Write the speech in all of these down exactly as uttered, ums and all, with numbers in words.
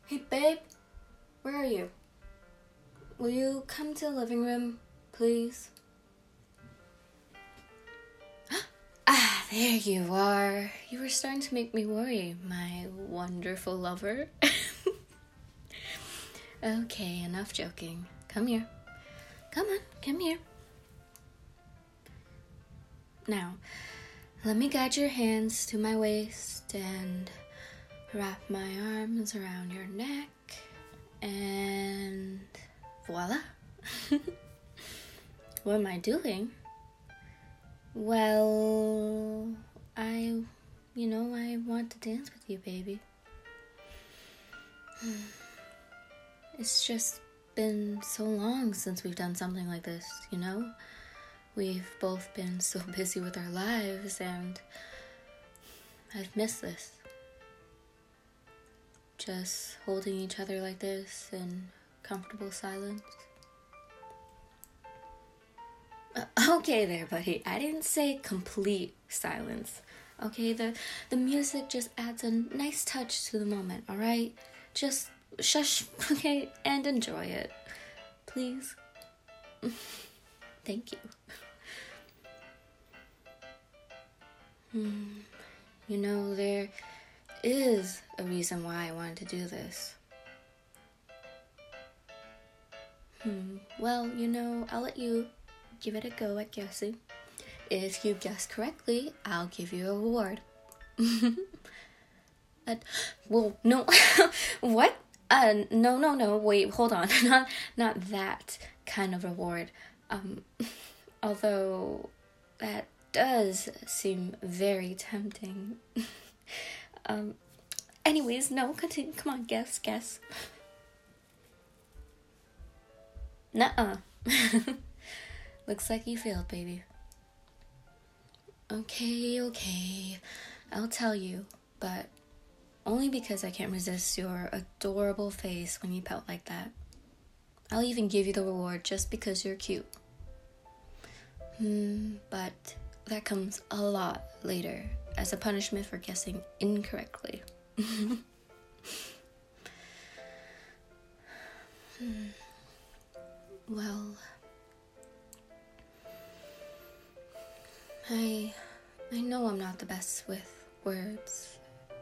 Hey, babe, where are you? Will you come to the living room, please? Ah, there you are. You were starting to make me worry, my wonderful lover. Okay, enough joking. Come here. Come on, come here. Now, let me guide your hands to my waist and wrap my arms around your neck, and voila. What am I doing? Well, I, you know, I want to dance with you, baby. It's just been so long since we've done something like this, you know? We've both been so busy with our lives, and I've missed this. Just holding each other like this in comfortable silence. Uh, okay there, buddy. I didn't say complete silence. Okay, the, the music just adds a nice touch to the moment, alright? Just shush, okay, and enjoy it. Please. Thank you. Hmm. You know, there is a reason why I wanted to do this. Hmm. Well, you know, I'll let you give it a go at guessing. If you guess correctly, I'll give you a reward. uh, well, no. What? Uh, no, no, no. Wait, hold on. not, not that kind of reward. Um, although that does seem very tempting. um. Anyways, no. Continue. Come on, guess, guess. Nuh-uh. Looks like you failed, baby. Okay, okay. I'll tell you, but only because I can't resist your adorable face when you pout like that. I'll even give you the reward just because you're cute. Hmm, but that comes a lot later as a punishment for guessing incorrectly. hmm. Well, I I know I'm not the best with words,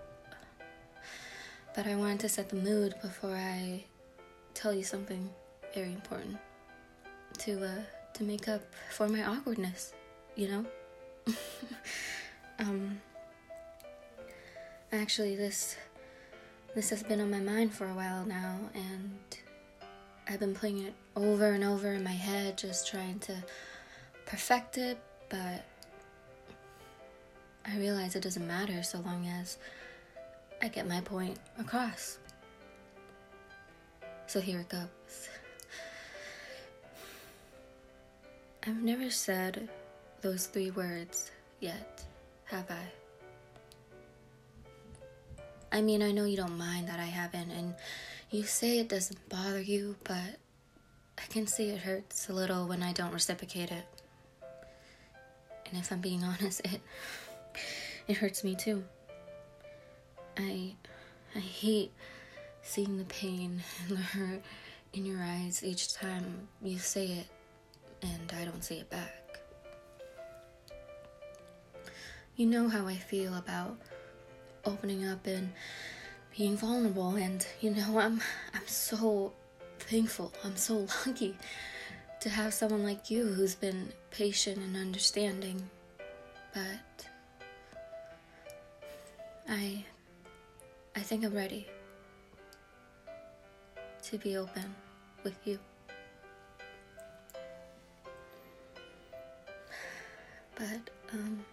but I wanted to set the mood before I tell you something very important to uh to make up for my awkwardness, you know? um actually this this has been on my mind for a while now, and I've been playing it over and over in my head, just trying to perfect it, but I realize it doesn't matter so long as I get my point across. So here it goes. I've never said those three words yet, have I? I mean, I know you don't mind that I haven't, and you say it doesn't bother you, but I can see it hurts a little when I don't reciprocate it. And if I'm being honest, it it hurts me too. I I hate seeing the pain and the hurt in your eyes each time you say it and I don't say it back. You know how I feel about opening up and being vulnerable, and you know, I'm I'm so thankful, I'm so lucky to have someone like you who's been patient and understanding. But I I think I'm ready to be open with you. But um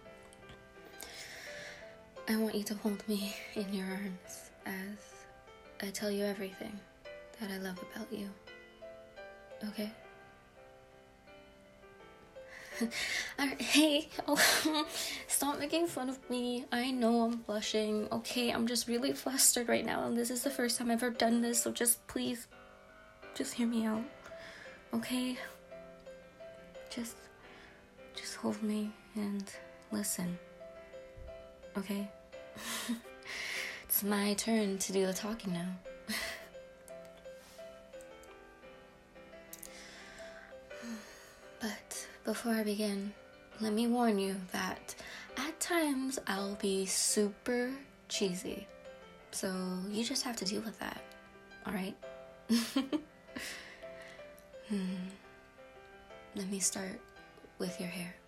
I want you to hold me in your arms as I tell you everything that I love about you. Okay? Alright, hey, oh, stop making fun of me. I know I'm blushing. Okay, I'm just really flustered right now, and this is the first time I've ever done this, so just please, just hear me out. Okay? Just, just hold me and listen. Okay? It's my turn to do the talking now. before I begin, let me warn you that at times I'll be super cheesy. So you just have to deal with that, alright? hmm. Let me start with your hair.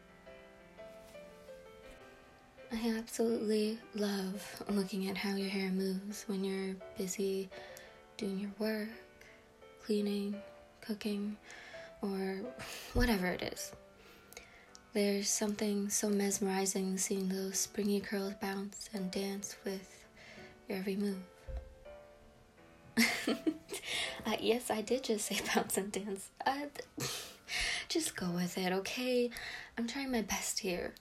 I absolutely love looking at how your hair moves when you're busy doing your work, cleaning, cooking, or whatever it is. There's something so mesmerizing seeing those springy curls bounce and dance with your every move. uh, yes, I did just say bounce and dance. Uh, just go with it, okay? I'm trying my best here.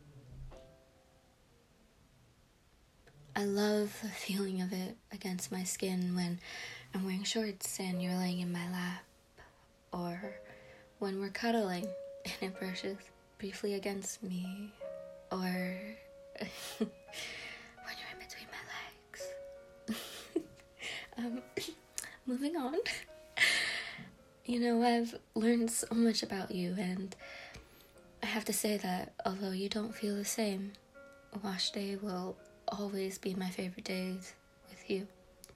I love the feeling of it against my skin when I'm wearing shorts and you're laying in my lap, or when we're cuddling and it brushes briefly against me, or when you're in between my legs. um, moving on. You know, I've learned so much about you, and I have to say that although you don't feel the same, wash day will always be my favorite days with you.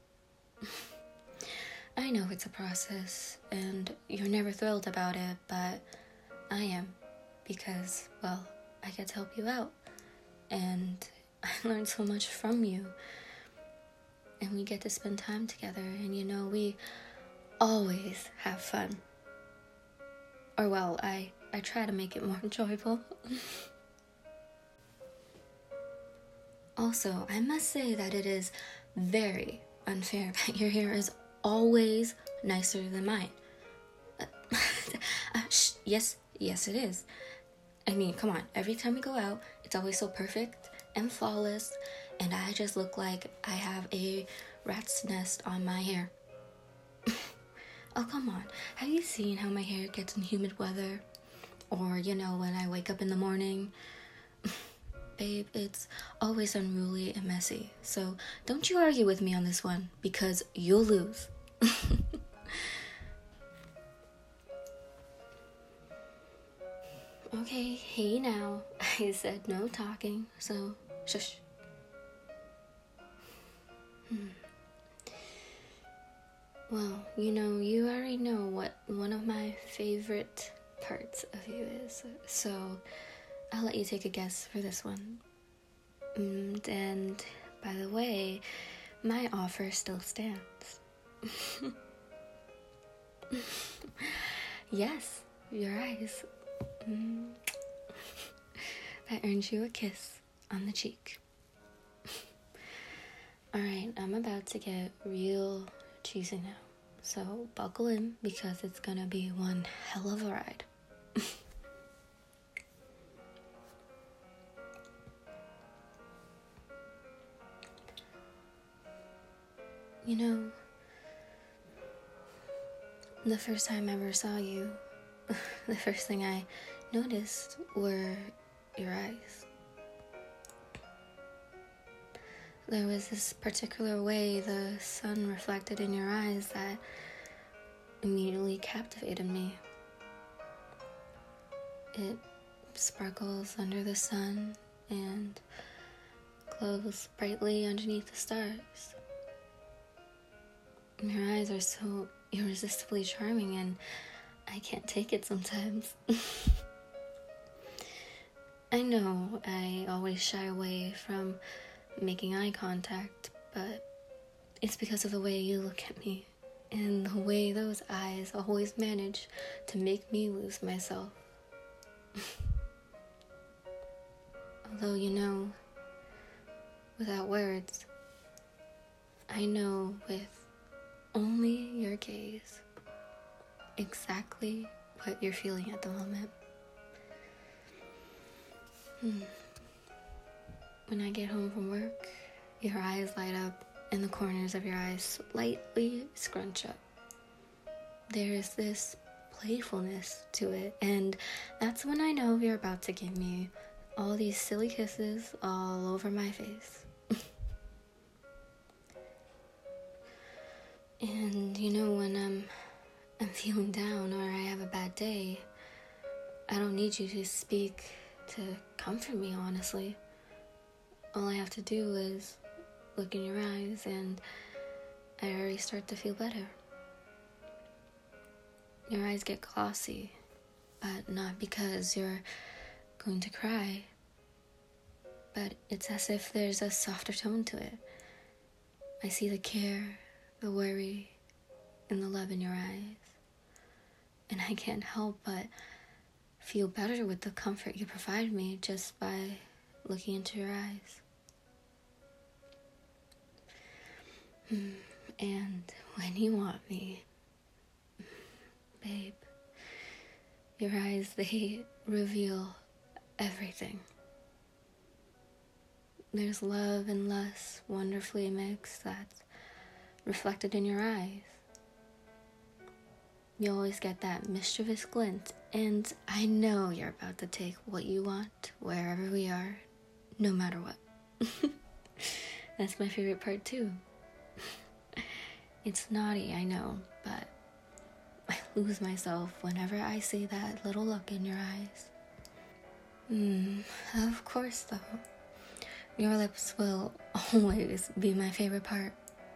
I know it's a process, and you're never thrilled about it, but I am, because, well, I get to help you out, and I learned so much from you, and we get to spend time together, and you know, we always have fun. Or, well, I, I try to make it more enjoyable. Also, I must say that it is very unfair that your hair is always nicer than mine. Uh, uh, sh- yes, yes it is. I mean, come on, every time we go out, it's always so perfect and flawless, and I just look like I have a rat's nest on my hair. Oh, come on, have you seen how my hair gets in humid weather? Or, you know, when I wake up in the morning? Babe, it's always unruly and messy. So don't you argue with me on this one, because you'll lose. Okay, hey now. I said no talking, so shush. Hmm. Well, you know, you already know what one of my favorite parts of you is, so I'll let you take a guess for this one. Mm, and by the way, my offer still stands. Yes, your eyes. Mm. That earns you a kiss on the cheek. Alright, I'm about to get real cheesy now. So buckle in, because it's gonna be one hell of a ride. You know, the first time I ever saw you, the first thing I noticed were your eyes. There was this particular way the sun reflected in your eyes that immediately captivated me. It sparkles under the sun and glows brightly underneath the stars. Your eyes are so irresistibly charming, and I can't take it sometimes. I know I always shy away from making eye contact, but it's because of the way you look at me and the way those eyes always manage to make me lose myself. Although, you know, without words, I know with only your gaze exactly what you're feeling at the moment. Hmm. When I get home from work, your eyes light up and the corners of your eyes slightly scrunch up. There's this playfulness to it, and that's when I know you're about to give me all these silly kisses all over my face. And you know, when I'm I'm feeling down or I have a bad day, I don't need you to speak to comfort me, honestly. All I have to do is look in your eyes and I already start to feel better. Your eyes get glossy, but not because you're going to cry, but it's as if there's a softer tone to it. I see the care, the worry, and the love in your eyes, and I can't help but feel better with the comfort you provide me just by looking into your eyes. And when you want me, babe, your eyes, they reveal everything. There's love and lust wonderfully mixed that's reflected in your eyes. You always get that mischievous glint, and I know you're about to take what you want wherever we are, no matter what. That's my favorite part too. It's naughty, I know, but I lose myself whenever I see that little look in your eyes. Hmm, of course though. Your lips will always be my favorite part.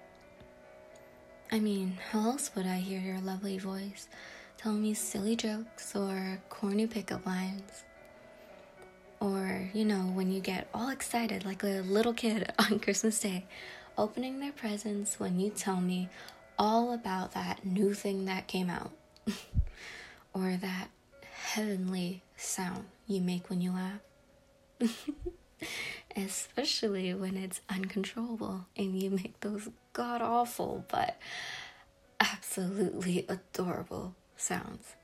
I mean, how else would I hear your lovely voice telling me silly jokes or corny pickup lines? Or, you know, when you get all excited like a little kid on Christmas Day, opening their presents when you tell me all about that new thing that came out. Or that heavenly sound you make when you laugh. Especially when it's uncontrollable and you make those god-awful but absolutely adorable sounds.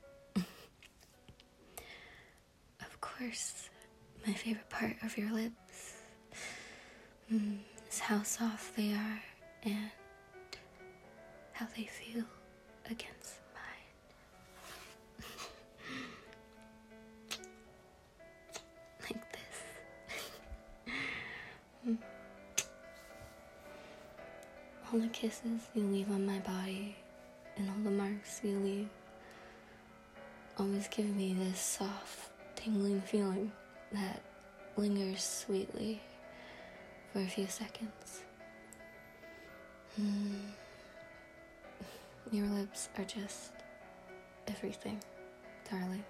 Of course, my favorite part of your lips mm, is how soft they are and how they feel against mine. Like this. Mm. All the kisses you leave on my body and all the marks you leave always give me this soft, tingling feeling that lingers sweetly for a few seconds. Mm. Your lips are just everything, darling.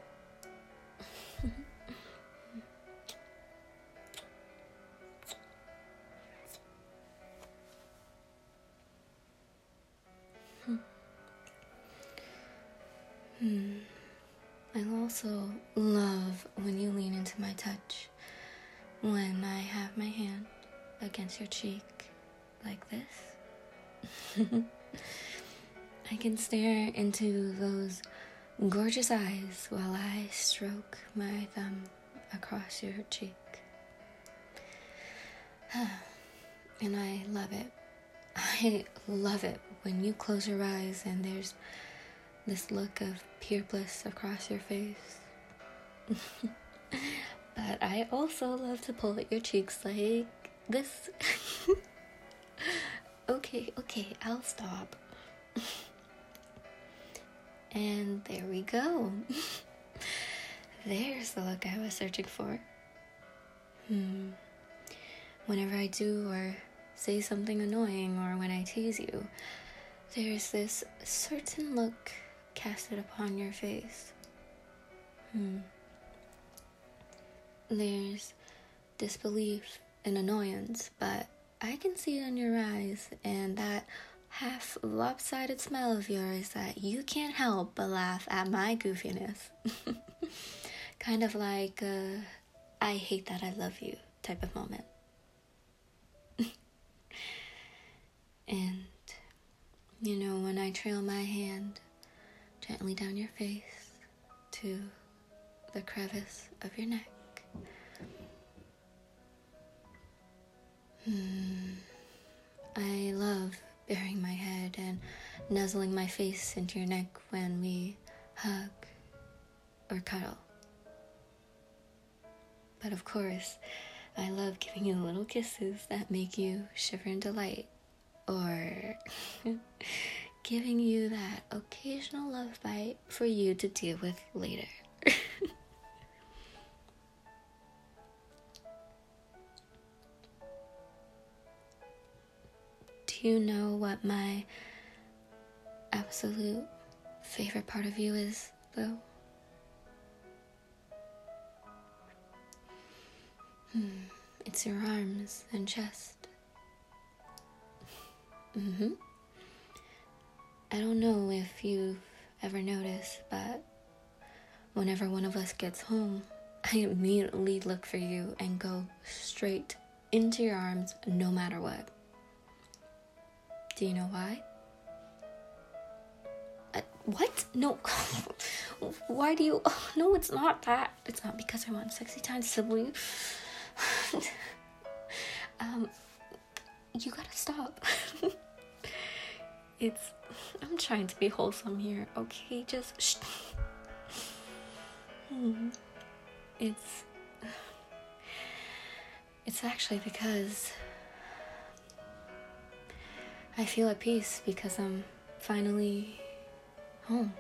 Hmm. I also love when you lean into my touch, when I have my hand against your cheek like this. I can stare into those gorgeous eyes while I stroke my thumb across your cheek. And I love it. I love it when you close your eyes and there's this look of pure bliss across your face. But I also love to pull at your cheeks like this. Okay, okay, I'll stop. And there we go. There's the look I was searching for. Hmm. Whenever I do or say something annoying or when I tease you, there's this certain look casted upon your face. Hmm. There's disbelief and annoyance, but I can see it in your eyes and that half lopsided smile of yours that you can't help but laugh at my goofiness. Kind of like a I hate that I love you type of moment. And, you know, when I trail my hand gently down your face to the crevice of your neck, hmm, I love burying my head and nuzzling my face into your neck when we hug or cuddle. But of course, I love giving you little kisses that make you shiver in delight, or giving you that occasional love bite for you to deal with later. Do you know what my absolute favorite part of you is, though? Hmm. It's your arms and chest. Mm-hmm. I don't know if you've ever noticed, but whenever one of us gets home, I immediately look for you and go straight into your arms no matter what. Do you know why? Uh, what? No. Why do you... Oh, no, it's not that. It's not because I want sexy time, Sibyl. um, you gotta stop. It's... I'm trying to be wholesome here, okay? Just... Shh. Hmm. It's... It's actually because... I feel at peace because I'm finally home.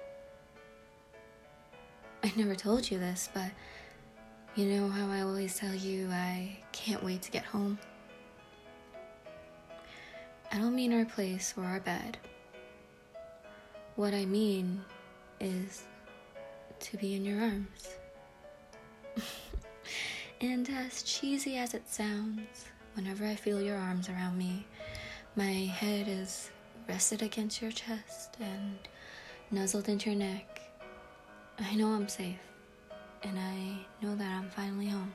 I never told you this, but you know how I always tell you I can't wait to get home? I don't mean our place or our bed. What I mean is to be in your arms. And as cheesy as it sounds, whenever I feel your arms around me, my head is rested against your chest and nuzzled into your neck. I know I'm safe, and I know that I'm finally home.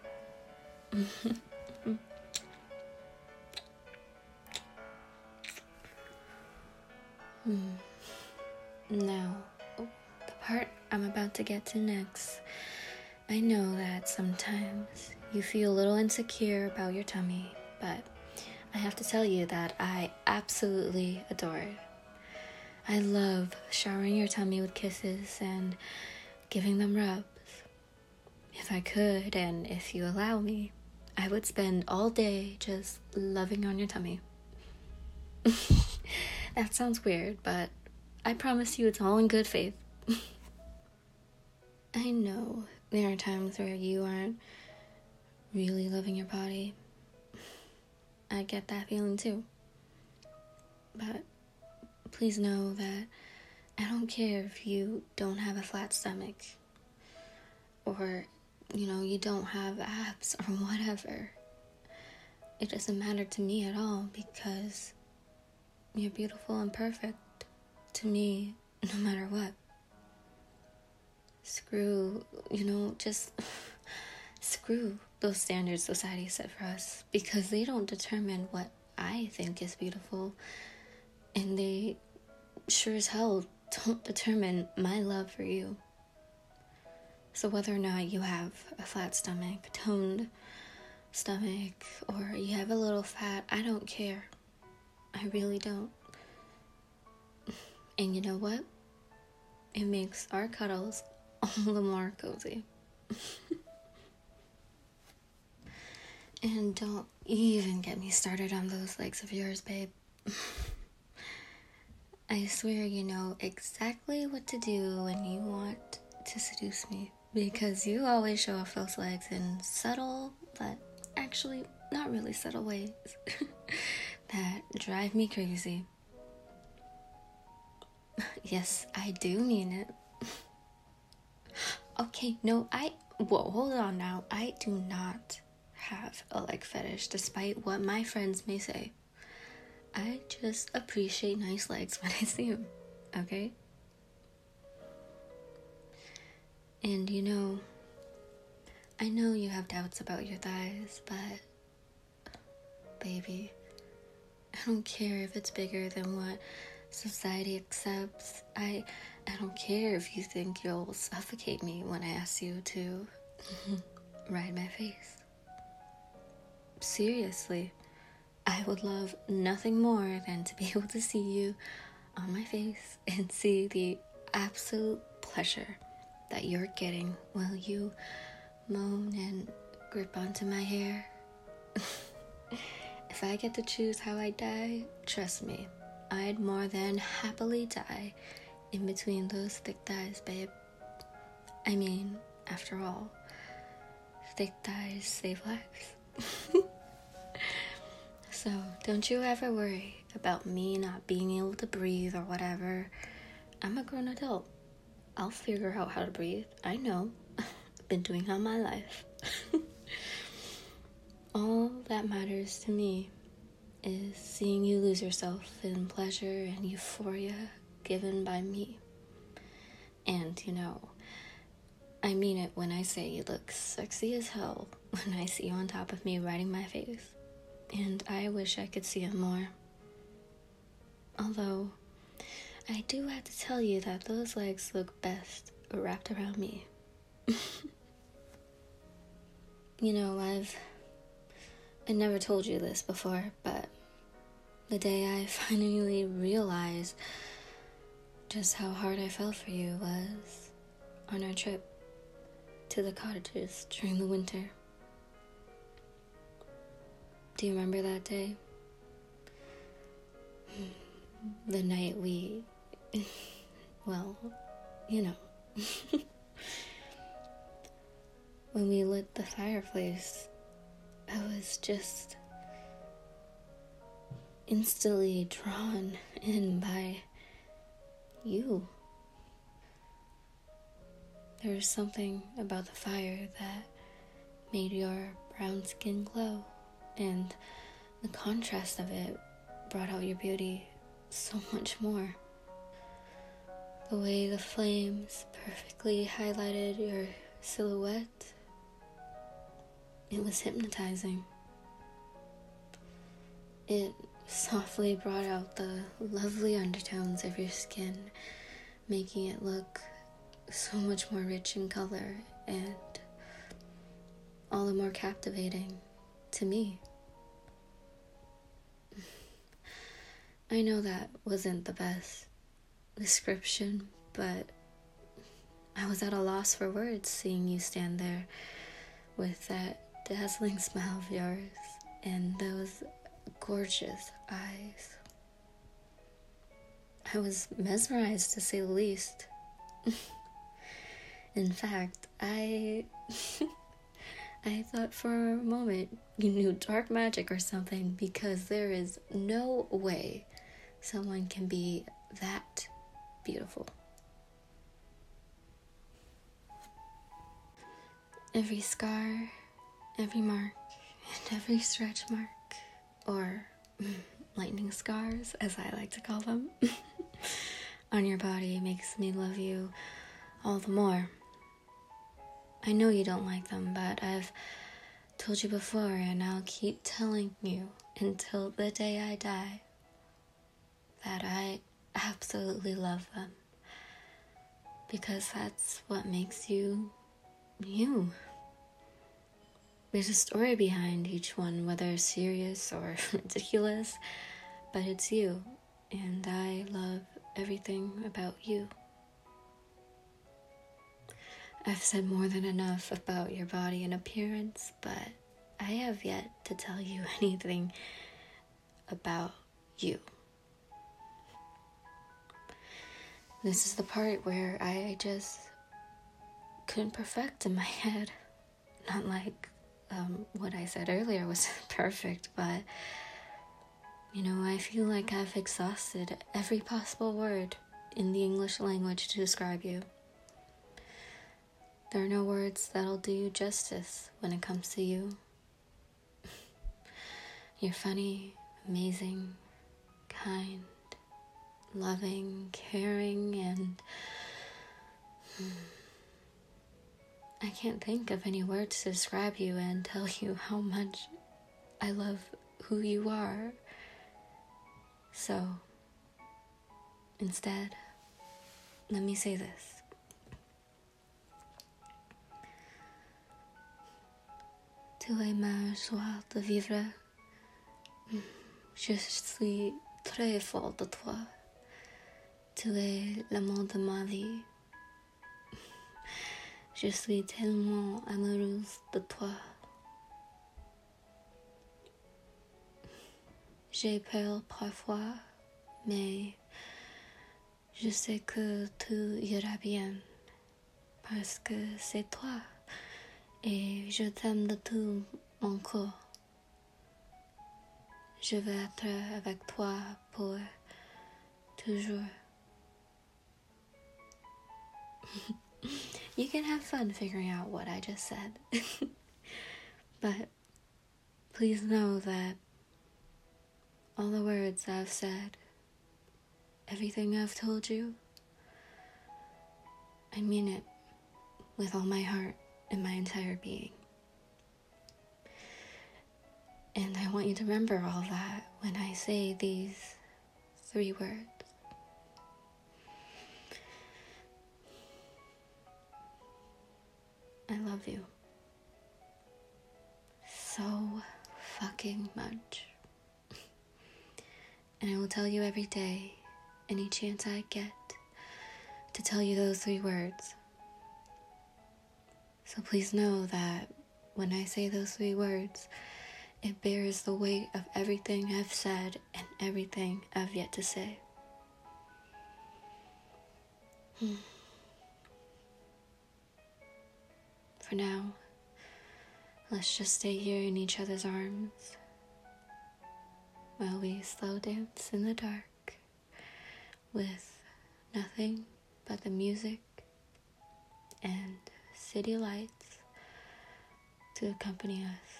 hmm. Now, the part I'm about to get to next. I know that sometimes you feel a little insecure about your tummy, but I have to tell you that I absolutely adore it. I love showering your tummy with kisses and giving them rubs. If I could, and if you allow me, I would spend all day just loving on your tummy. That sounds weird, but I promise you it's all in good faith. I know there are times where you aren't really loving your body. I get that feeling too. But please know that I don't care if you don't have a flat stomach or, you know, you don't have abs or whatever. It doesn't matter to me at all because you're beautiful and perfect to me no matter what. Screw, you know, just screw those standards society set for us because they don't determine what I think is beautiful, and they sure as hell don't determine my love for you. So whether or not you have a flat stomach, toned stomach, or you have a little fat, I don't care. I really don't. And you know what? It makes our cuddles all the more cozy. And don't even get me started on those legs of yours, babe. I swear you know exactly what to do when you want to seduce me, because you always show off those legs in subtle, but actually not really subtle ways that drive me crazy. Yes, I do mean it. Okay, no, I... Whoa, hold on now. I do not have a leg fetish, despite what my friends may say. I just appreciate nice legs when I see them, okay? And you know, I know you have doubts about your thighs, but baby, I don't care if it's bigger than what society accepts. I I don't care if you think you'll suffocate me when I ask you to ride my face. Seriously, I would love nothing more than to be able to see you on my face and see the absolute pleasure that you're getting while you moan and grip onto my hair. If I get to choose how I die, trust me, I'd more than happily die in between those thick thighs, babe. I mean, after all, thick thighs save lives. So, don't you ever worry about me not being able to breathe or whatever. I'm a grown adult. I'll figure out how to breathe. I know. I've been doing it all my life. All that matters to me is seeing you lose yourself in pleasure and euphoria given by me. And, you know, I mean it when I say you look sexy as hell when I see you on top of me riding my face. And I wish I could see it more. Although, I do have to tell you that those legs look best wrapped around me. You know, I've... I never told you this before, but the day I finally realized just how hard I fell for you was on our trip to the cottages during the winter. Do you remember that day? The night we... well, you know. When we lit the fireplace, I was just instantly drawn in by you. There was something about the fire that made your brown skin glow, and the contrast of it brought out your beauty so much more. The way the flames perfectly highlighted your silhouette, it was hypnotizing. It softly brought out the lovely undertones of your skin, making it look so much more rich in color and all the more captivating to me. I know that wasn't the best description, but I was at a loss for words seeing you stand there with that dazzling smile of yours and those gorgeous eyes. I was mesmerized, to say the least. In fact, I I thought for a moment you knew dark magic or something, because there is no way someone can be that beautiful. Every scar, every mark, and every stretch mark, or lightning scars, as I like to call them, on your body makes me love you all the more. I know you don't like them, but I've told you before, and I'll keep telling you until the day I die, that I absolutely love them. Because that's what makes you you. There's a story behind each one, whether serious or ridiculous, but it's you, and I love everything about you. I've said more than enough about your body and appearance, but I have yet to tell you anything about you. This is the part where I just couldn't perfect in my head. Not like um, what I said earlier was perfect, but you know, I feel like I've exhausted every possible word in the English language to describe you. There are no words that'll do you justice when it comes to you. You're funny, amazing, kind, loving, caring, and I can't think of any words to describe you and tell you how much I love who you are. So, instead, let me say this. Tu es ma joie de vivre. Je suis très fort de toi. Tu es l'amour de ma vie. Je suis tellement amoureuse de toi. J'ai peur parfois, mais je sais que tout ira bien. parce que c'est toi et je t'aime de tout mon corps. Je veux être avec toi pour toujours. You can have fun figuring out what I just said. But please know that all the words I've said, everything I've told you, I mean it with all my heart and my entire being. And I want you to remember all that when I say these three words. I love you so fucking much. And I will tell you every day, any chance I get, to tell you those three words. So please know that when I say those three words, it bears the weight of everything I've said and everything I've yet to say. Hmm. For now, let's just stay here in each other's arms while we slow dance in the dark with nothing but the music and city lights to accompany us.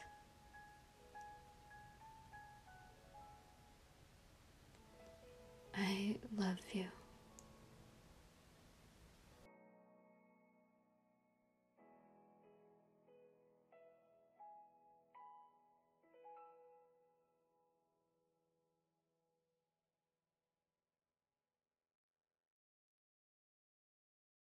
I love you.